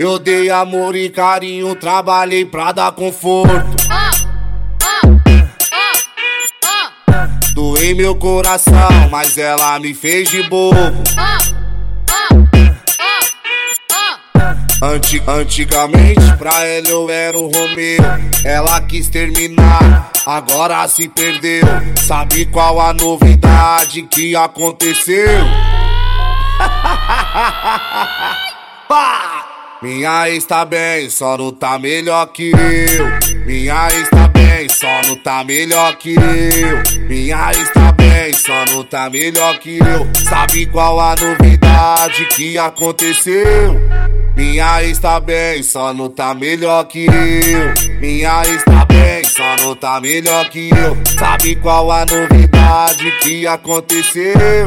Eu dei amor e carinho, trabalhei pra dar conforto. Doei meu coração, mas ela me fez de bobo. Antigamente pra ela eu era o Romeu. Ela quis terminar, agora se perdeu. Sabe qual a novidade que aconteceu? Minha ex tá bem, só não tá melhor que eu. Minha ex tá bem, só não tá melhor que eu. Minha ex tá bem, só não tá melhor que eu. Sabe qual a novidade que aconteceu? Minha ex tá bem, só não tá melhor que eu. Minha ex tá bem, só não tá melhor que eu. Sabe qual a novidade que aconteceu?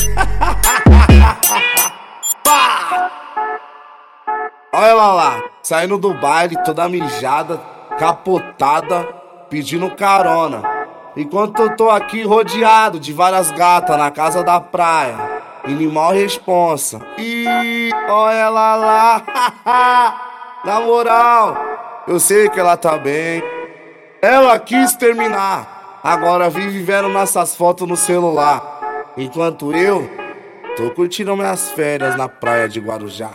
Olha ela lá, saindo do baile, toda mijada, capotada, pedindo carona. Enquanto eu tô aqui rodeado de várias gatas na casa da praia, animal responsa. Ih, olha ela lá, na moral, eu sei que ela tá bem. Ela quis terminar, agora vive vendo nossas fotos no celular. Enquanto eu tô curtindo minhas férias na praia de Guarujá.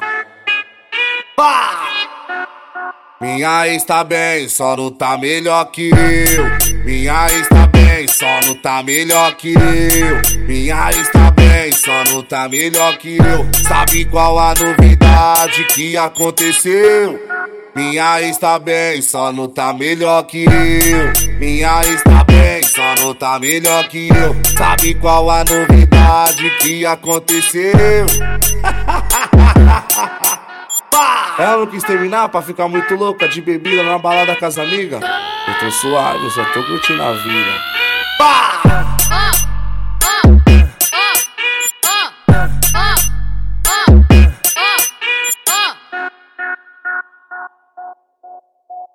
Minha ex tá bem, só não tá melhor que eu. Minha ex tá bem, só não tá melhor que eu. Minha ex tá bem, só não tá melhor que eu. Sabe qual a novidade que aconteceu? Minha ex tá bem, só não tá melhor que eu. Minha ex tá bem, só não tá melhor que eu. Sabe qual a novidade que aconteceu? Ela não quis terminar pra ficar muito louca de bebida na balada com as amigas. Eu tô suave, eu só tô curtindo a vida.